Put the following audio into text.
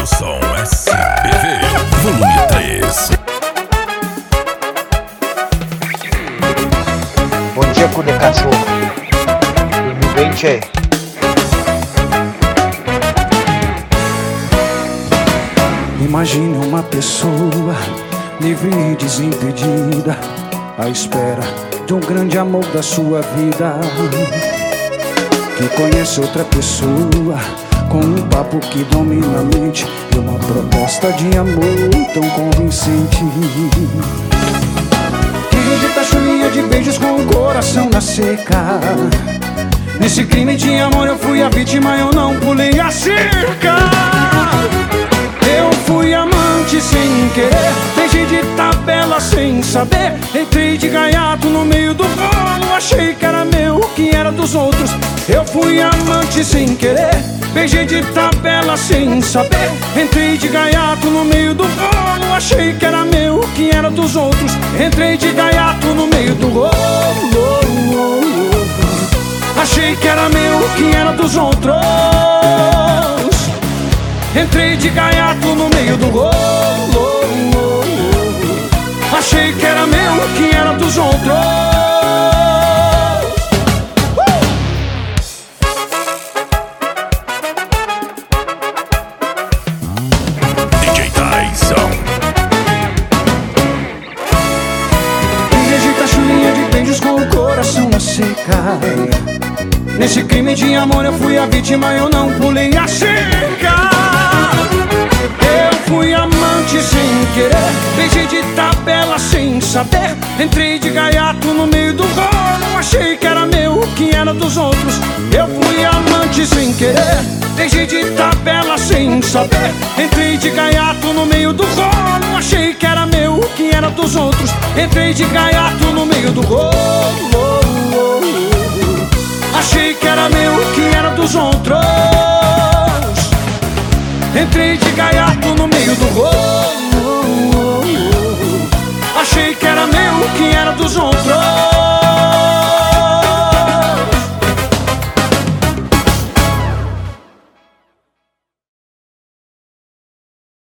Som SBV, volume 3. Bom dia, cu de cachorro. Tudo bem, tchê? Imagine uma pessoa livre e desimpedida, à espera de um grande amor da sua vida, que conhece outra pessoa com um papo que domina a mente e uma proposta de amor tão convincente, que rejeita a chuvinha de beijos com o coração na seca. Nesse crime de amor eu fui a vítima, eu não pulei a cerca. Eu fui amante sem querer, beijei de tabela sem saber, entrei de gaiato no meio do rolo, achei que era meu, que era dos outros. Eu fui amante sem querer, beijei de tabela sem saber, entrei de gaiato no meio do rolo, achei que era meu, que era dos outros. Entrei de gaiato no meio do rolo, achei que era meu, que era dos outros. Entrei de gaiato no meio do rolo, achei que era meu, que era dos outros. DJ Tyson. E rejeita a chuvinha de beijos com o coração na seca. Nesse crime de amor eu fui a vítima, eu não pulei a cerca. Eu fui amante sem querer, beijei de tabela sem saber, entrei de gaiato no meio do rolo, achei que era meu, que era dos outros. Eu fui amante sem querer, beijei de tabela sem saber, entrei de gaiato no meio do rolo, achei que era meu, que era dos outros. Entrei de gaiato no meio do rolo, achei que era meu, que era dos outros. Entrei de gaiato no meio do rolo,